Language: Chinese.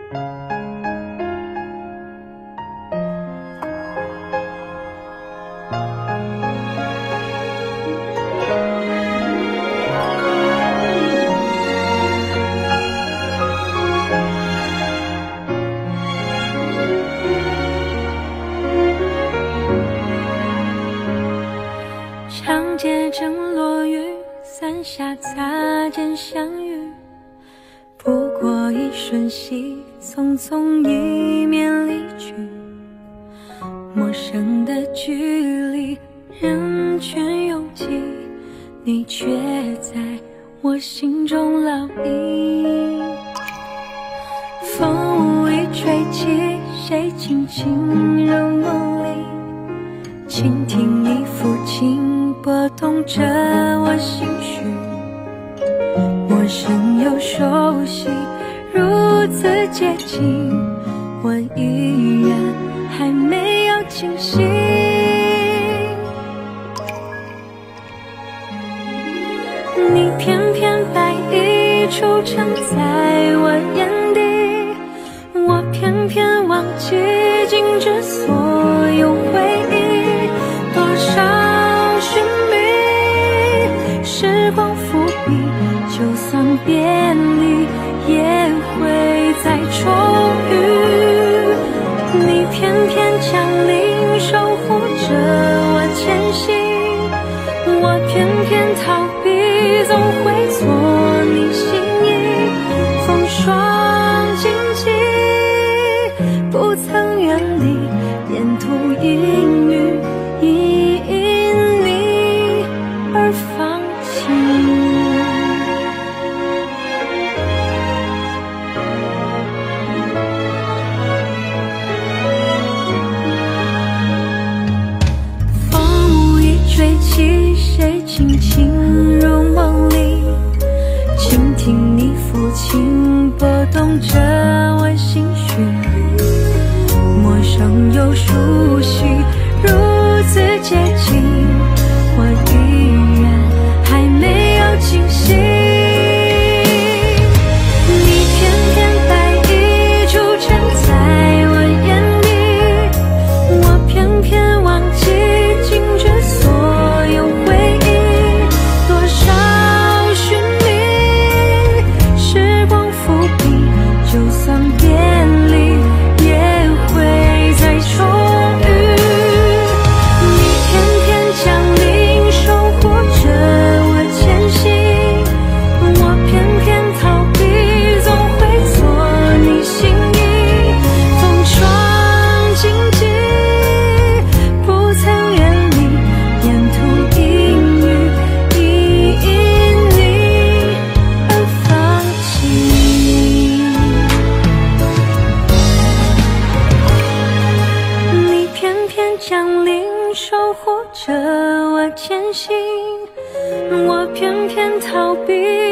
长街正落雨，伞下擦肩相遇，不过一瞬息，匆匆一面离去。陌生的距离，人群拥挤，你却在我心中烙印。风无意吹起，谁轻轻入梦里，倾听你抚琴拨动着我心绪，陌生又熟悉，如此接近，我依然还没有清醒。你偏偏摆一出撑在我眼底，我偏偏忘记静止所有回忆，多少寻觅，时光伏笔，就算别离也会再重遇。你偏偏降临，守护着我前行，我偏偏逃避，总会做你心意。风霜荆棘，不曾远离，沿途阴雨，因你而放晴。风无意吹起，谁轻轻入梦里，倾听你抚琴拨动着我心绪，陌生又熟悉，如此接近，我依然还没有清醒。你偏偏摆一出撑在我眼底，我偏偏忘记静止所有回忆，多少寻觅，时光伏笔，就算别离也会再重遇。你偏偏降临，守护着我前行，我偏偏逃避，总会做你心意。风霜荆棘，不曾远离，沿途阴雨，因你而放晴。你偏偏降临，守护着我前行，我偏偏逃避，